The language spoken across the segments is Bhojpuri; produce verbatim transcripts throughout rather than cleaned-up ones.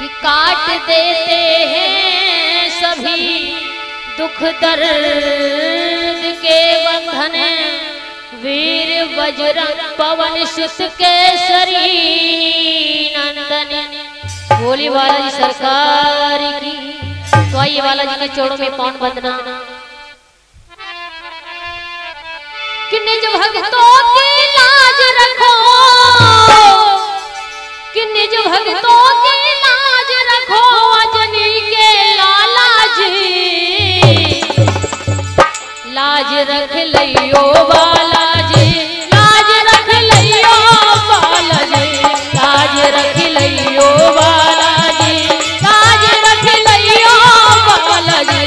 कि काट देते हैं सभी दुख दर्द के बंधन वीर बजरंग पवन सुत केसरी नंदन। बोली बालाजी सरकार की। तो आइए बालाजी के चरणों में पौन बंदना। कि निज भक्तों की लाज रखो, कि निज भक्तों की लाज रखो अजनी के लाला जी। लाज रख लियो बालाजी, लाज रख लियो बालाजी, लाज रख लियो बालाजी, लाज रख लियो बालाजी।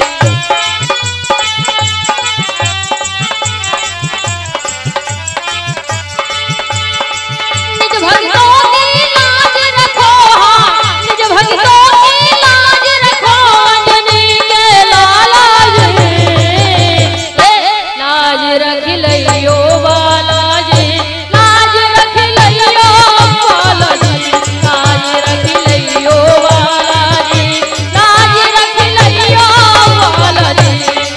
निज भक्तों की लाज रखो, निज भक्तों की लाज रखो अंजनी के लाला जी। लाज रख लियो बालाजी, लाज रख लियो बालाजी, लाज रख लियो बालाजी, लाज रख लियो बालाजी।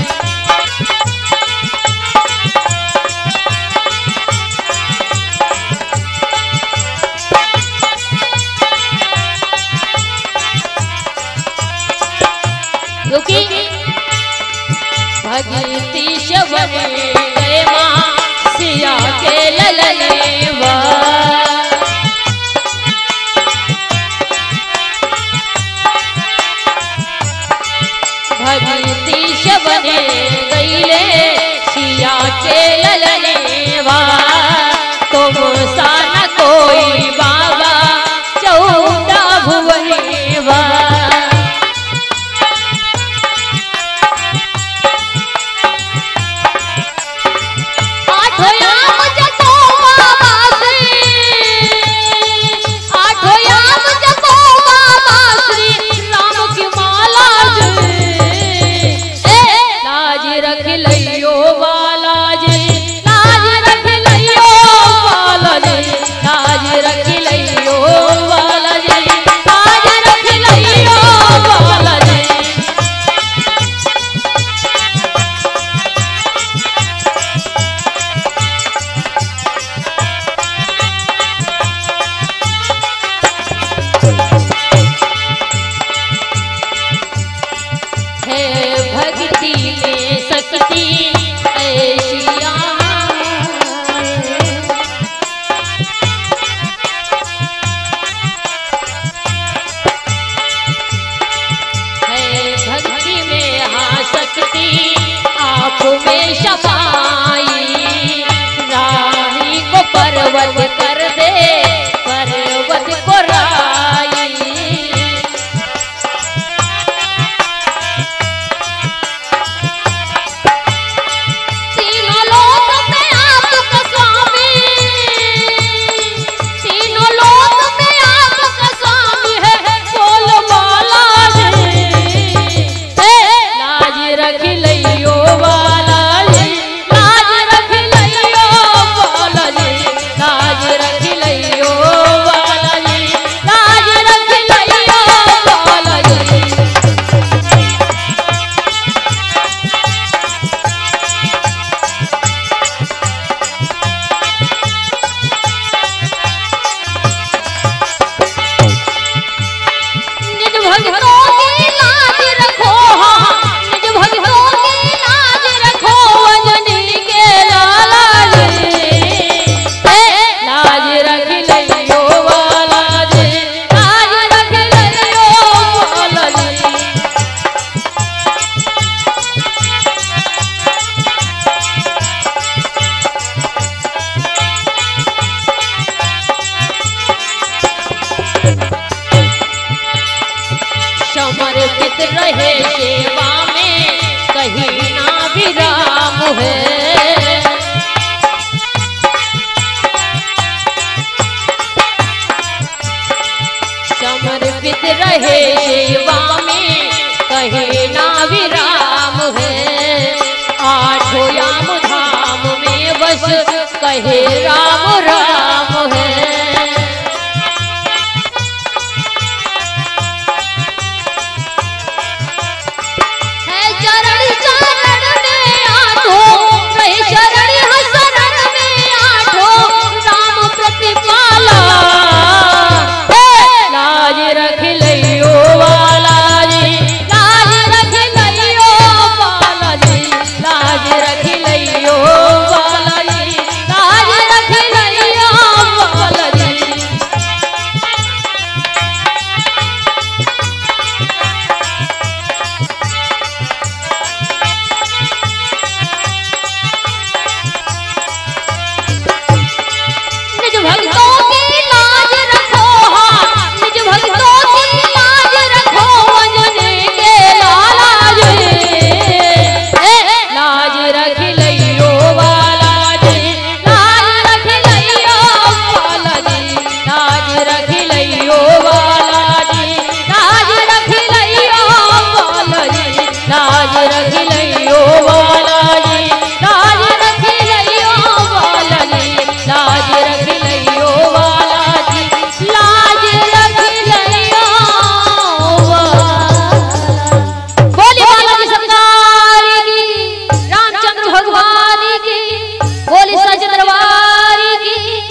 क्योंकि भगती शबन गए माँ सिया के ललनेवा। भगती शबन गईले सिया के ललनेवा। तुम सा न कोई बाबा चौदह भुवनेवा। में शमाई राही को पर्वत कर दे, पर्वत को राई। तीनों लोक में आपका स्वामी, तीनों लोक में आपका स्वामी है। बोल बालाजी, लाज रख लियो बालाजी, लाज रख लियो बालाजी, लाज रख लियो बालाजी, लाज रख लियो बालाजी। निज भक्तों की लाज रखो, निज भक्तों की लाज रखो अंजनी के लाला जी। लाज रख लियो बालाजी, लाज रख लियो बालाजी। समर्पित रहे सेवा में कहीं ना विराम है। समर्पित रहे सेवा में कहीं ना विराम है। आठों याम धाम में बस कहे राम राम।